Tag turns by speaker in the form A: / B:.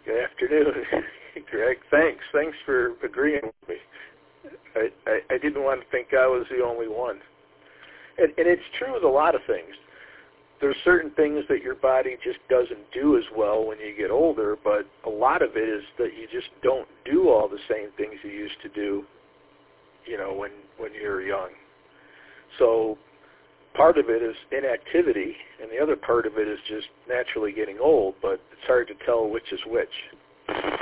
A: Good afternoon, Greg. Thanks for agreeing with me. I didn't want to think I was the only one. And it's true with a lot of things. There's certain things that your body just doesn't do as well when you get older, but a lot of it is that you just don't do all the same things you used to do, when you were young. So part of it is inactivity, and the other part of it is just naturally getting old, but it's hard to tell which is which.